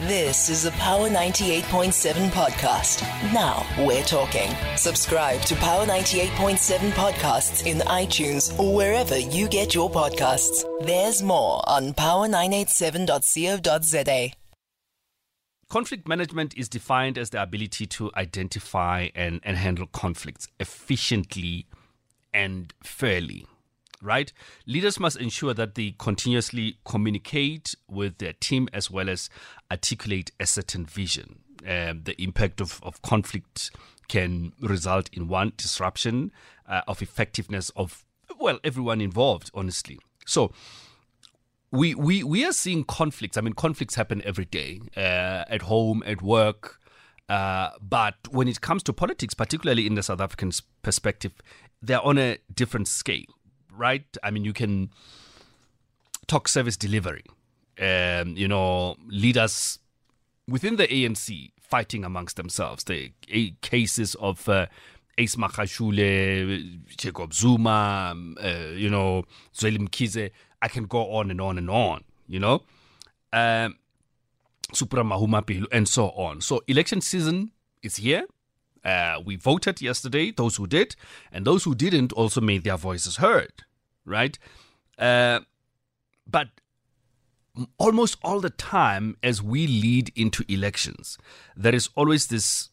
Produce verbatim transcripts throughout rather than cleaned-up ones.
This is a Power ninety-eight point seven podcast. Now we're talking. Subscribe to Power ninety-eight point seven podcasts in iTunes or wherever you get your podcasts. There's more on power nine eight seven dot co dot za. Conflict management is defined as the ability to identify and, and handle conflicts efficiently and fairly, right? Leaders must ensure that they continuously communicate with their team as well as articulate a certain vision. Um, the impact of, of conflict can result in one, disruption uh, of effectiveness of, well, everyone involved, honestly. So, We, we we are seeing conflicts. I mean, conflicts happen every day, uh, at home, at work. Uh, but when it comes to politics, particularly in the South African perspective, they're on a different scale, right? I mean, you can talk service delivery. Um, you know, leaders within the A N C fighting amongst themselves. The uh, cases of uh, Ace Magashule, Jacob Zuma, uh, you know, Zweli Mkhize. I can go on and on and on, you know, um, Supra Mahuma Pelu, and so on. So election season is here. Uh, we voted yesterday, those who did, and those who didn't also made their voices heard, right? Uh, but almost all the time as we lead into elections, there is always this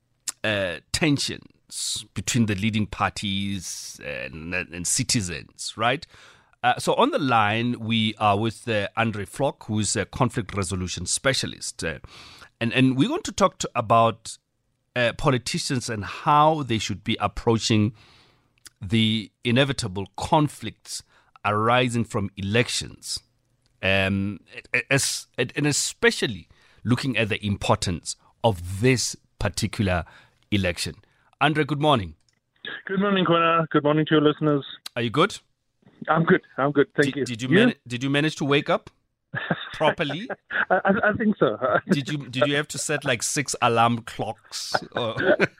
uh, tensions between the leading parties and, and citizens, right? Uh, so on the line, we are with uh, Andre Flock, who is a conflict resolution specialist. Uh, and, and we're going to talk to, about uh, politicians and how they should be approaching the inevitable conflicts arising from elections. Um, as, and especially looking at the importance of this particular election. Andre, good morning. Good morning, Kona. Good morning to your listeners. Are you good? I'm good. I'm good. Thank did, you. Did you, you? Man- did you manage to wake up properly? I, I think so. did you Did you have to set like six alarm clocks? Or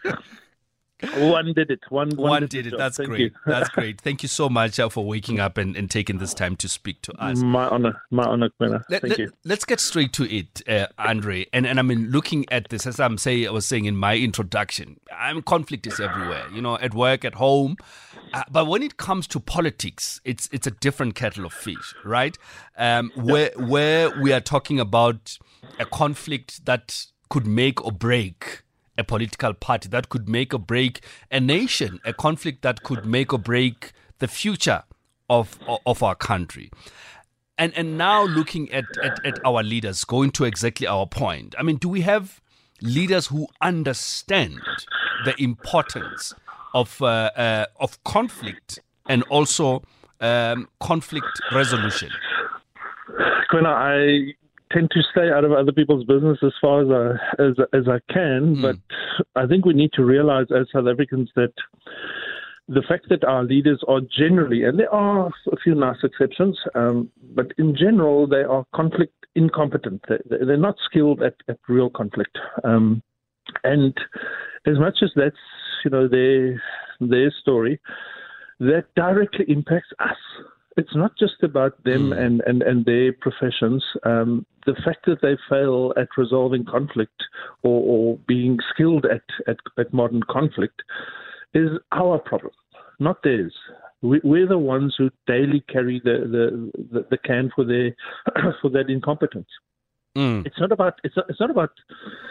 One did it. One, one, one did, did it. job. That's Thank great. You. That's great. Thank you so much uh, for waking up and, and taking this time to speak to us. My honor. My honor, Kona. Let, Thank let, you. Let's get straight to it, uh, Andre. And and I mean, looking at this, as I'm saying, I was saying in my introduction, I'm conflict is everywhere. You know, at work, at home. Uh, but when it comes to politics, it's it's a different kettle of fish, right? Um, where where we are talking about a conflict that could make or break a political party, that could make or break a nation, a conflict that could make or break the future of of our country. And and now looking at, at, at our leaders, going to exactly our point. I mean, do we have leaders who understand the importance of uh, uh, of conflict and also um, conflict resolution? Kona, I tend to stay out of other people's business as far as I, as, as I can, mm. but I think we need to realize as South Africans that the fact that our leaders are generally, and there are a few nice exceptions, um, but in general, they are conflict incompetent. They, they're not skilled at, at real conflict. Um, and as much as that's, you know, their, their story, that directly impacts us. It's not just about them mm. and, and, and their professions. Um, the fact that they fail at resolving conflict or, or being skilled at, at, at modern conflict is our problem, not theirs. We, we're the ones who daily carry the, the, the, the can for their for that incompetence. Mm. It's not about it's not, it's not about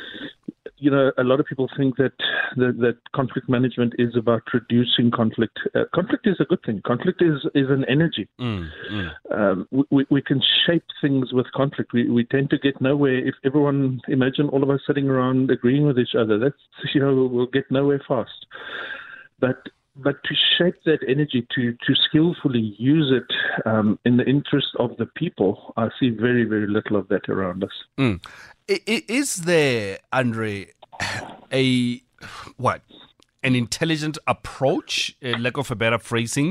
you know, a lot of people think that that, that conflict management is about reducing conflict. Uh, conflict is a good thing. Conflict is, is an energy. Mm, mm. Um, we, we can shape things with conflict. We we tend to get nowhere if everyone, imagine all of us sitting around agreeing with each other. That's, you know, we'll, we'll get nowhere fast. But but to shape that energy, to, to skillfully use it um, in the interest of the people, I see very, very little of that around us. Mm. Is there, Andre, a what an intelligent approach, a lack of a better phrasing,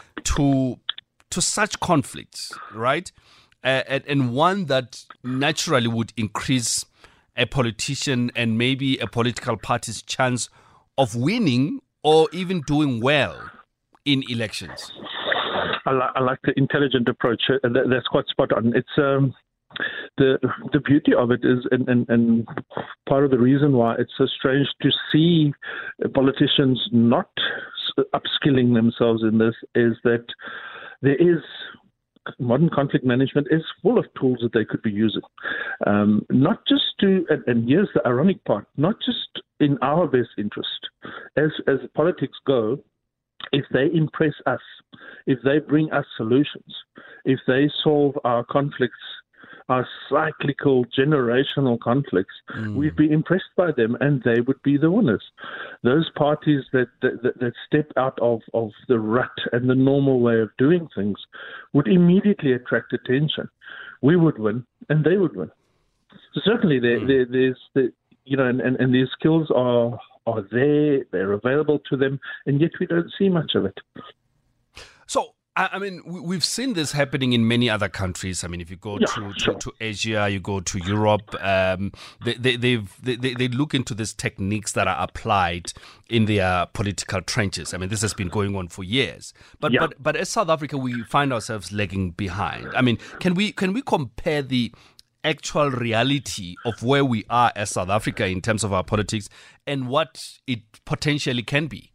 to to such conflicts, right? Uh, and, and one that naturally would increase a politician and maybe a political party's chance of winning or even doing well in elections. I, li- I like the intelligent approach. Uh, that, that's quite spot on. It's um, the the beauty of it is, and, and, and part of the reason why it's so strange to see politicians not upskilling themselves in this, is that there is modern conflict management is full of tools that they could be using. Um, not just to, and, and here's the ironic part, not just in our best interest. As as politics go, if they impress us, if they bring us solutions, if they solve our conflicts, our cyclical generational conflicts, mm. we'd be impressed by them and they would be the winners. Those parties that, that, that step out of, of the rut and the normal way of doing things would immediately attract attention. We would win and they would win. So certainly there, mm. there, there's, the, you know, and, and, and their skills are, are there, they're available to them, and yet we don't see much of it. So, I mean, we've seen this happening in many other countries. I mean, if you go yeah, to, sure. to, to Asia, you go to Europe, um, they, they, they've, they, they look into these techniques that are applied in their political trenches. I mean, this has been going on for years. But yeah. but but as South Africa, we find ourselves lagging behind. I mean, can we can we compare the actual reality of where we are as South Africa in terms of our politics and what it potentially can be?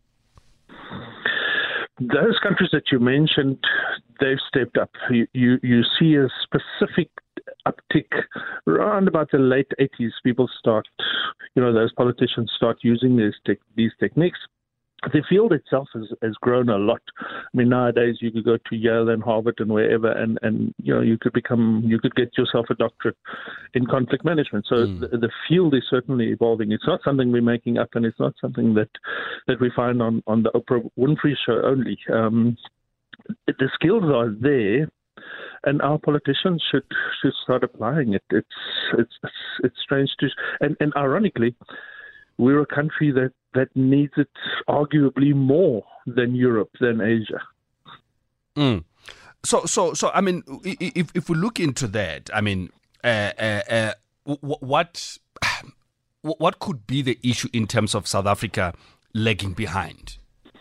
Those countries that you mentioned, they've stepped up. You, you you see a specific uptick around about the late eighties. People start, you know, those politicians start using these te- these techniques. The field itself has, has grown a lot. I mean, nowadays you could go to Yale and Harvard and wherever, and, and you know you could become, you could get yourself a doctorate in conflict management. So mm. the, the field is certainly evolving. It's not something we're making up, and it's not something that, that we find on, on the Oprah Winfrey show only. Um, the skills are there, and our politicians should should start applying it. It's it's it's, it's strange to, and, and ironically, we're a country that, that needs it arguably more than Europe, than Asia. Mm. So, so, so. I mean, if if we look into that, I mean, uh, uh, uh, what what could be the issue in terms of South Africa lagging behind?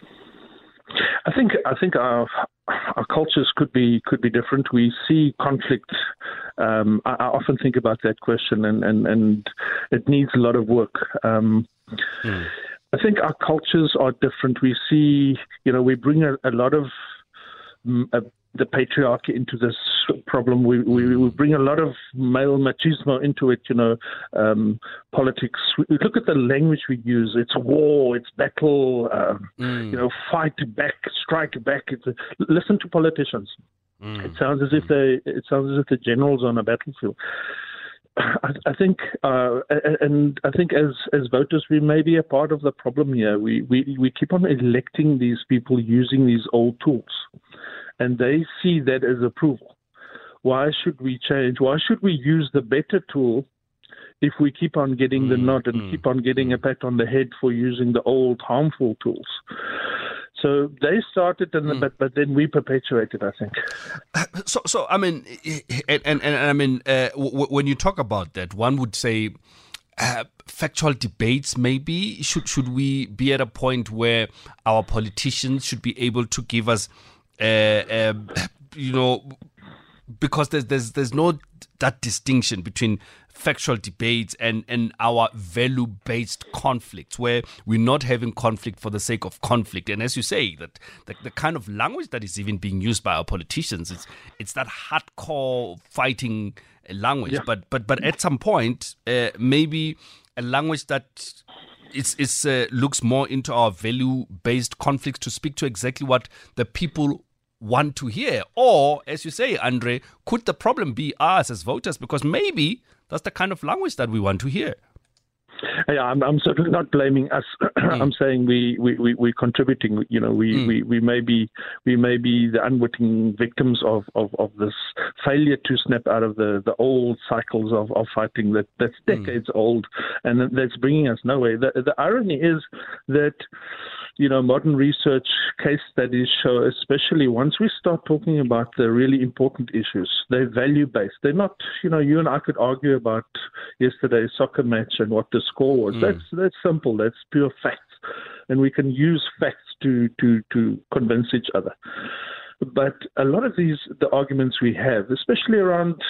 I think I think our our cultures could be could be different. We see conflict. Um, I, I often think about that question, and, and, and it needs a lot of work. Um, mm. I think our cultures are different. We see, you know, we bring a, a lot of um, a, the patriarchy into this problem. We, we we bring a lot of male machismo into it, you know, um, politics. We look at the language we use. It's war, it's battle, um, mm. you know, fight back, strike back. It's a, listen to politicians. Mm. It sounds as if they, it sounds as if the generals on a battlefield. I, I think, uh, and I think as, as voters, we may be a part of the problem here. We, we, we keep on electing these people using these old tools, and they see that as approval. Why should we change? Why should we use the better tool if we keep on getting the mm, nod and mm, keep on getting a pat on the head for using the old harmful tools? So they started, and mm. but but then we perpetuated, I think. So so I mean, and and, and I mean, uh, w- when you talk about that, one would say uh, factual debates. Maybe should should we be at a point where our politicians should be able to give us, uh, uh, you know, because there's there's there's no that distinction between factual debates and, and our value-based conflicts, where we're not having conflict for the sake of conflict. And as you say, that the, the kind of language that is even being used by our politicians, it's it's that hardcore fighting language. Yeah. But but but at some point, uh, maybe a language that is is uh, looks more into our value-based conflicts to speak to exactly what the people want to hear. Or, as you say, Andre, could the problem be us as voters? Because maybe that's the kind of language that we want to hear. Yeah, I'm, I'm certainly not blaming us. Mm. I'm saying we, we, we, we're contributing. You know, we, mm. we, we may be we may be the unwitting victims of, of, of this failure to snap out of the, the old cycles of, of fighting that, that's decades mm. old, and that's bringing us nowhere. The, the irony is that, you know, modern research, case studies show, especially once we start talking about the really important issues, they're value-based. They're not, you know, you and I could argue about yesterday's soccer match and what the score was. Mm. That's that's simple. That's pure facts. And we can use facts to, to, to convince each other. But a lot of these, the arguments we have, especially around,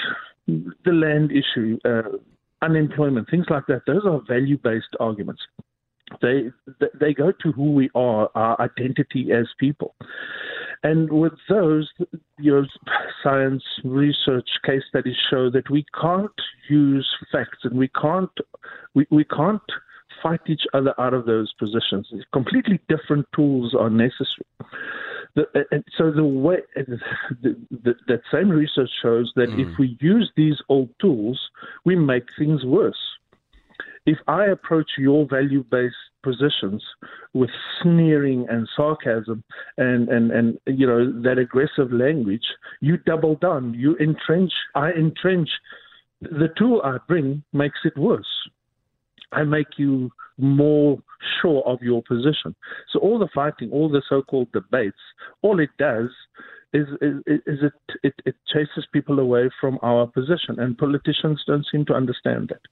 the land issue, uh, unemployment, things like that. Those are value-based arguments. They they go to who we are, our identity as people. And with those, you know, science, research, case studies show that we can't use facts and we can't we, we can't fight each other out of those positions. Completely different tools are necessary. The, and so the way the, the, that same research shows that mm. if we use these old tools, we make things worse. If I approach your value-based positions with sneering and sarcasm and, and, and you know that aggressive language, you double down, you entrench, I entrench. The tool I bring makes it worse. I make you more sure of your position. So all the fighting, all the so-called debates, all it does is, is, is it, it, it chases people away from our position, and politicians don't seem to understand that.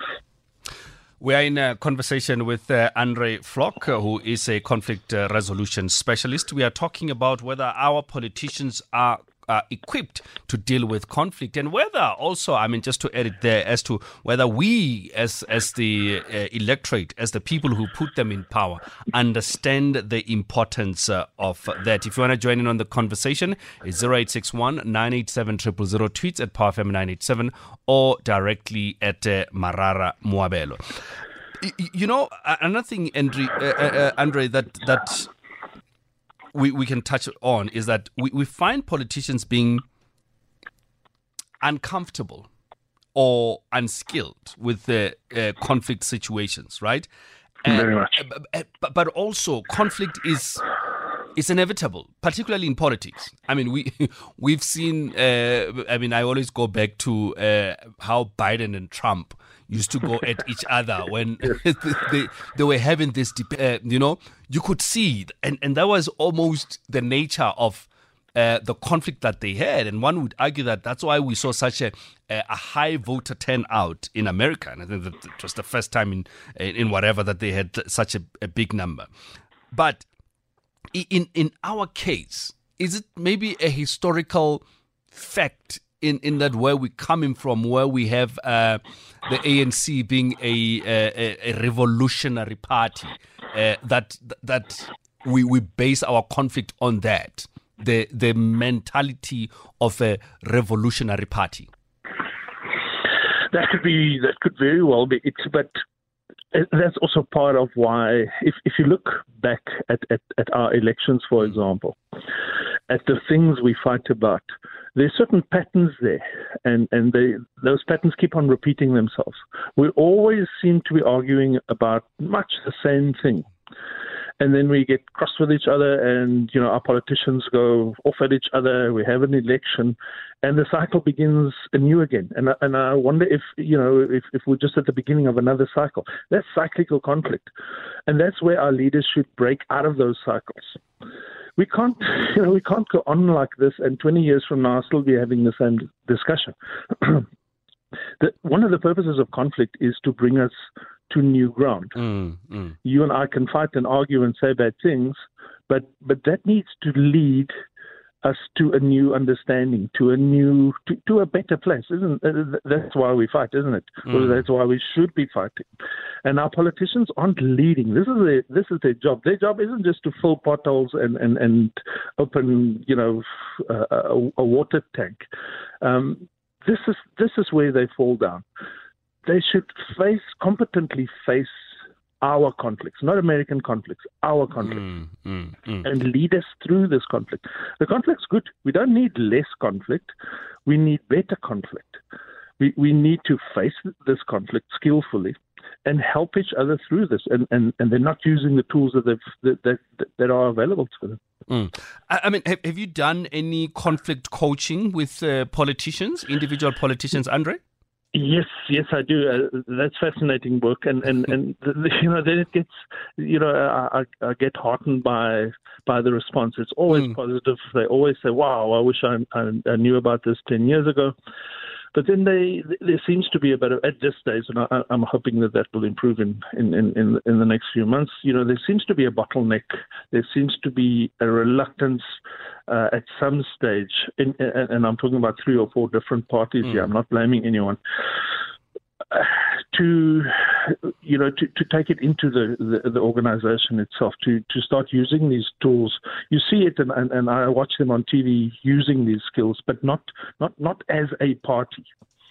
We are in a conversation with uh, Andre Vlok, uh, who is a conflict uh, resolution specialist. We are talking about whether our politicians are uh, equipped to deal with conflict, and whether also, I mean, just to add it there, as to whether we as as the uh, electorate, as the people who put them in power, understand the importance uh, of that. If you want to join in on the conversation, it's zero eight six one, nine eight seven, zero zero zero, tweets at Power F M nine eight seven, or directly at uh, Marara Moabelo. You know, another thing, Andre, uh, uh, Andre that that we, we can touch on is that we, we find politicians being uncomfortable or unskilled with the uh, conflict situations, right? Very much. Uh, but, but also, conflict is is inevitable, particularly in politics. I mean, we we've seen. Uh, I mean, I always go back to uh, how Biden and Trump used to go at each other when they, they were having this, uh, you know, you could see, and, and that was almost the nature of uh, the conflict that they had. And one would argue that that's why we saw such a, a high voter turnout in America. And I think that it was the first time in, in whatever that they had such a, a big number. But in, in our case, is it maybe a historical fact in, in that where we're coming from, where we have uh, the A N C being a, a, a revolutionary party, uh, that that we, we base our conflict on that, the the mentality of a revolutionary party? That could be, that could very well be it, but that's also part of why, if, if you look back at, at, at our elections, for example, at the things we fight about, there's certain patterns there, and, and they, those patterns keep on repeating themselves. We always seem to be arguing about much the same thing. And then we get cross with each other, and, you know, our politicians go off at each other, we have an election, and the cycle begins anew again. And, and I wonder if, you know, if, if we're just at the beginning of another cycle. That's cyclical conflict. And that's where our leaders should break out of those cycles. We can't, you know, we can't go on like this and twenty years from now still be having the same discussion. the, one of the purposes of conflict is to bring us to new ground. Mm, mm. You and I can fight and argue and say bad things, but but that needs to lead us to a new understanding, to a new, to, to a better place, isn't it? That's why we fight, isn't it? Mm. Well, that's why we should be fighting. And our politicians aren't leading. This is their, this is their job. Their job isn't just to fill potholes and, and, and open, you know, a, a water tank. Um, this is this is where they fall down. They should face, competently face our conflicts, not American conflicts, our conflicts, mm, mm, mm. and lead us through this conflict. The conflict's good. We don't need less conflict. We need better conflict. We we need to face this conflict skillfully and help each other through this. And, and, and they're not using the tools that they've, that, that that are available to them. Mm. I, I mean, have, have you done any conflict coaching with uh, politicians, individual politicians, Andre? Yes, yes, I do. Uh, that's fascinating work, and and and you know, then it gets, you know, I, I get heartened by by the response. It's always mm. positive. They always say, "Wow, I wish I, I, I knew about this ten years ago." But then they, there seems to be a bit of, at this stage, and I, I'm hoping that that will improve in, in, in, in the next few months, you know, there seems to be a bottleneck. There seems to be a reluctance uh, at some stage, in, and, and I'm talking about three or four different parties mm. here. I'm not blaming anyone. Uh, to, you know, to, to take it into the, the, the organization itself, to, to start using these tools. You see it, and, and, and I watch them on T V using these skills, but not not, not as a party.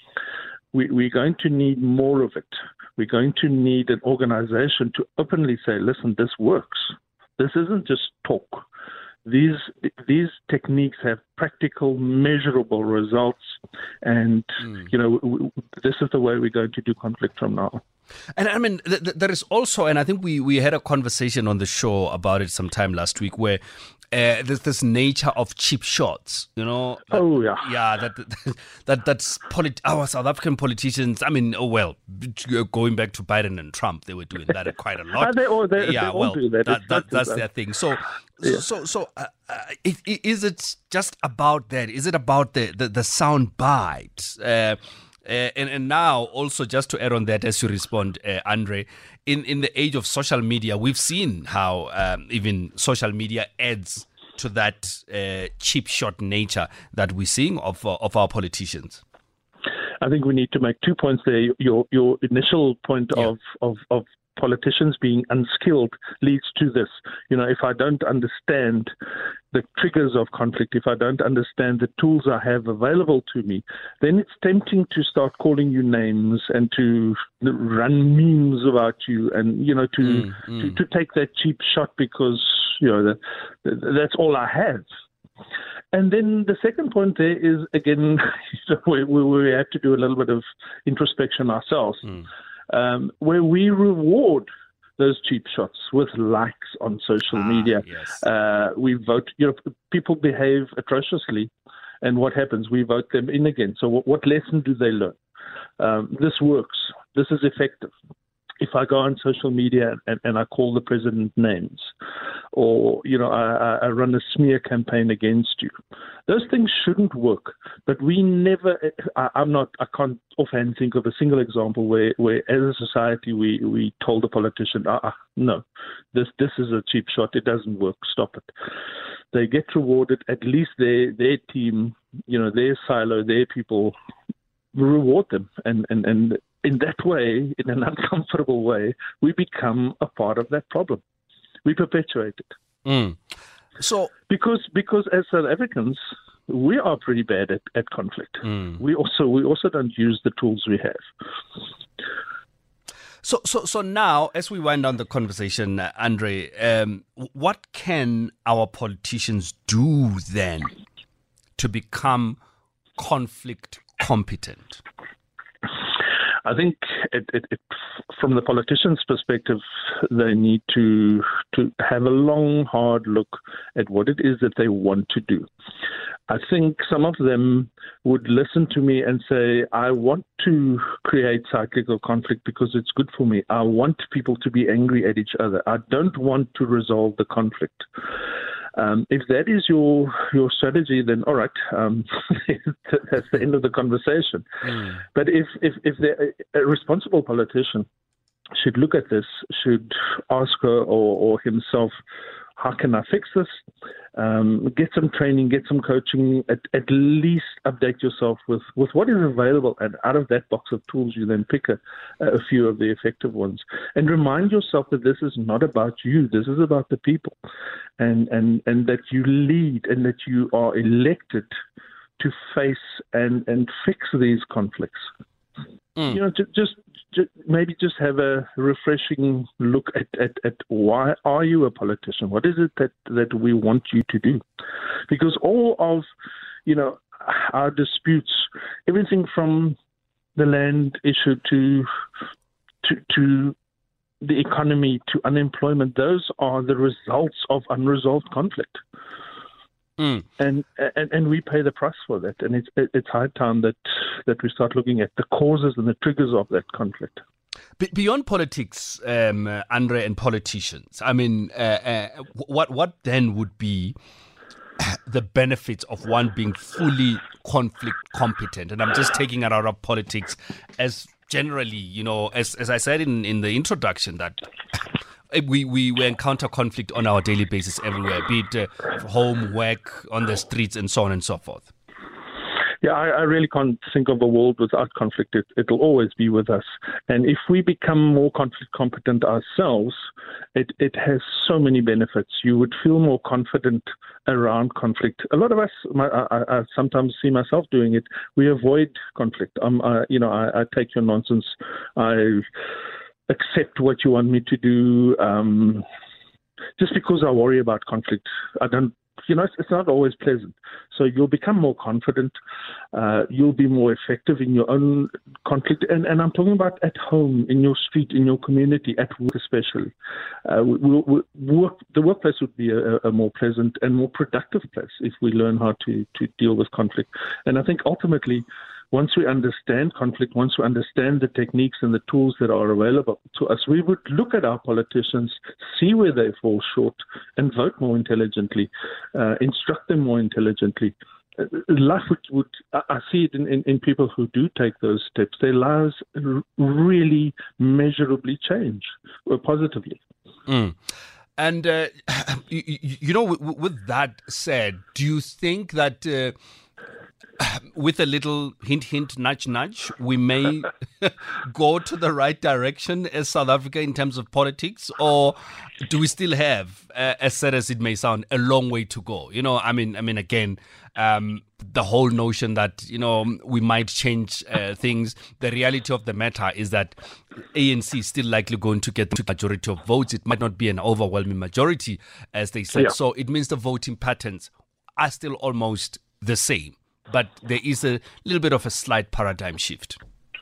We, we're going to need more of it. We're going to need an organization to openly say, listen, this works. This isn't just talk. These these techniques have practical, measurable results, and mm. you know w- w- this is the way we're going to do conflict from now. And I mean, th- th- there is also, and I think we, we had a conversation on the show about it sometime last week, where uh, there's this nature of cheap shots, you know. That, oh yeah, yeah. That that that's polit- our South African politicians. I mean, oh well, going back to Biden and Trump, they were doing that quite a lot. they all, they, yeah, they all well, do that. that, that that's their thing. So, yeah. so, so, uh, uh, is it just about that? Is it about the the, the sound bites? Uh, Uh, and, and now, also, just to add on that as you respond, uh, Andre, in, in the age of social media, we've seen how um, even social media adds to that uh, cheap shot nature that we're seeing of uh, of our politicians. I think we need to make two points there. Your your initial point yeah. of, of, of politicians being unskilled leads to this. You know, if I don't understand the triggers of conflict, if I don't understand the tools I have available to me, then it's tempting to start calling you names and to run memes about you, and you know, to mm, mm. to, to take that cheap shot because you know that, that's all I have. And then the second point there is, again, we, we have to do a little bit of introspection ourselves. Mm. Um, where we reward those cheap shots with likes on social ah, media. Yes. Uh, we vote, you know, people behave atrociously, and what happens? We vote them in again. So what, what lesson do they learn? Um, this works. This is effective. If I go on social media and, and I call the president names, or, you know, I, I run a smear campaign against you, those things shouldn't work. But we never, I, I'm not, I can't offhand think of a single example where, where as a society, we, we told the politician, ah, no, this, this is a cheap shot. It doesn't work. Stop it. They get rewarded. At least their, their team, you know, their silo, their people reward them. And, and, and, in that way, in an uncomfortable way, we become a part of that problem. We perpetuate it. Mm. So, because because as South Africans, we are pretty bad at, at conflict. Mm. We also we also don't use the tools we have. So so so now, as we wind down the conversation, uh, Andre, um, what can our politicians do then to become conflict competent? I think it, it, it, from the politicians' perspective, they need to to have a long, hard look at what it is that they want to do. I think some of them would listen to me and say, I want to create cyclical conflict because it's good for me. I want people to be angry at each other. I don't want to resolve the conflict. Um, if that is your your strategy, then all right, um, that's the end of the conversation. Mm. But if if if a responsible politician should look at this, should ask her or, or himself, how can I fix this? Um, get some training, get some coaching, at, at least update yourself with, with what is available. And out of that box of tools, you then pick a, a few of the effective ones. And remind yourself that this is not about you. This is about the people. And, and, and that you lead and that you are elected to face and, and fix these conflicts. Mm. You know, to, just maybe just have a refreshing look at, at, at why are you a politician? What is it that, that we want you to do? Because all of, you know, our disputes, everything from the land issue to to to the economy to unemployment, those are the results of unresolved conflict. Mm. And, and and we pay the price for that, and it's it's high time that that we start looking at the causes and the triggers of that conflict. Be- beyond politics, um, uh, Andre, and politicians, I mean, uh, uh, what what then would be the benefits of one being fully conflict competent? And I'm just taking it out of politics as generally, you know, as as I said in, in the introduction, that we, we, we encounter conflict on our daily basis everywhere, be it uh, home, work, on the streets, and so on and so forth. Yeah, I, I really can't think of a world without conflict. It, it'll always be with us. And if we become more conflict competent ourselves, it, it has so many benefits. You would feel more confident around conflict. A lot of us, my, I, I sometimes see myself doing it, we avoid conflict. Um, I, you know, I, I take your nonsense. I accept what you want me to do. Um, just because I worry about conflict, I don't You know, it's, it's not always pleasant. So you'll become more confident. Uh, you'll be more effective in your own conflict. And, and I'm talking about at home, in your street, in your community, at work especially. Uh, we, we, work, the workplace would be a, a more pleasant and more productive place if we learn how to, to deal with conflict. And I think ultimately, once we understand conflict, once we understand the techniques and the tools that are available to us, we would look at our politicians, see where they fall short, and vote more intelligently, uh, instruct them more intelligently. Uh, life would, would I see it in, in, in people who do take those steps. Their lives r- really measurably change uh, positively. Mm. And, uh, you, you know, with, with that said, do you think that Uh, with a little hint, hint, nudge, nudge, we may go to the right direction as South Africa in terms of politics? Or do we still have, uh, as sad as it may sound, a long way to go? You know, I mean, I mean, again, um, the whole notion that, you know, we might change uh, things. The reality of the matter is that A N C is still likely going to get the majority of votes. It might not be an overwhelming majority, as they said. Yeah. So it means the voting patterns are still almost the same. But there is a little bit of a slight paradigm shift.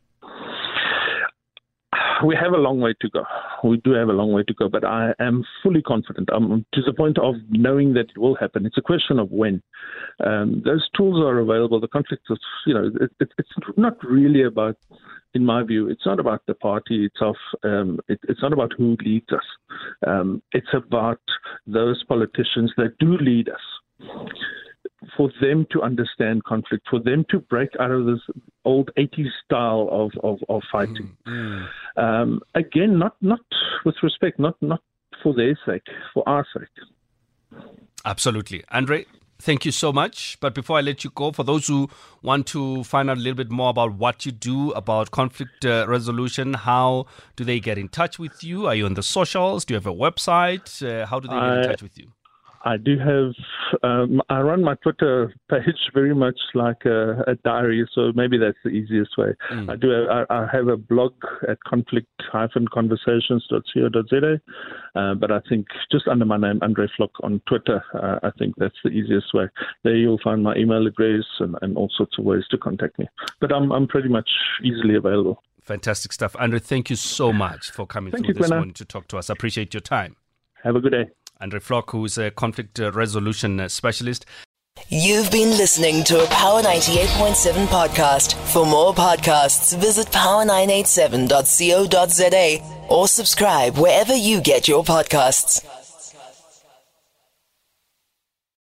We have a long way to go. We do have a long way to go, but I am fully confident. I'm to the point of knowing that it will happen. It's a question of when. Um, those tools are available. The conflict is, you know, it, it, it's not really about, in my view, it's not about the party itself. Um, it, it's not about who leads us. Um, it's about those politicians that do lead us. For them to understand conflict, for them to break out of this old eighties style of, of, of fighting. Mm, mm. Um, again, not not with respect, not, not for their sake, for our sake. Absolutely. Andre, thank you so much. But before I let you go, for those who want to find out a little bit more about what you do, about conflict uh, resolution, how do they get in touch with you? Are you on the socials? Do you have a website? Uh, how do they get I- in touch with you? I do have, um, I run my Twitter page very much like a, a diary, so maybe that's the easiest way. Mm. I do. Have, I, I have a blog at conflict dash conversations dot co dot za, uh, but I think just under my name, Andre Vlok, on Twitter, uh, I think that's the easiest way. There you'll find my email address and, and all sorts of ways to contact me. But I'm I'm pretty much easily available. Fantastic stuff. Andre, thank you so much for coming thank through you, this Gwenna. morning to talk to us. I appreciate your time. Have a good day. Andre Vlok, who is a conflict resolution specialist. You've been listening to a Power ninety-eight point seven podcast. For more podcasts, visit power nine eight seven dot co dot za or subscribe wherever you get your podcasts.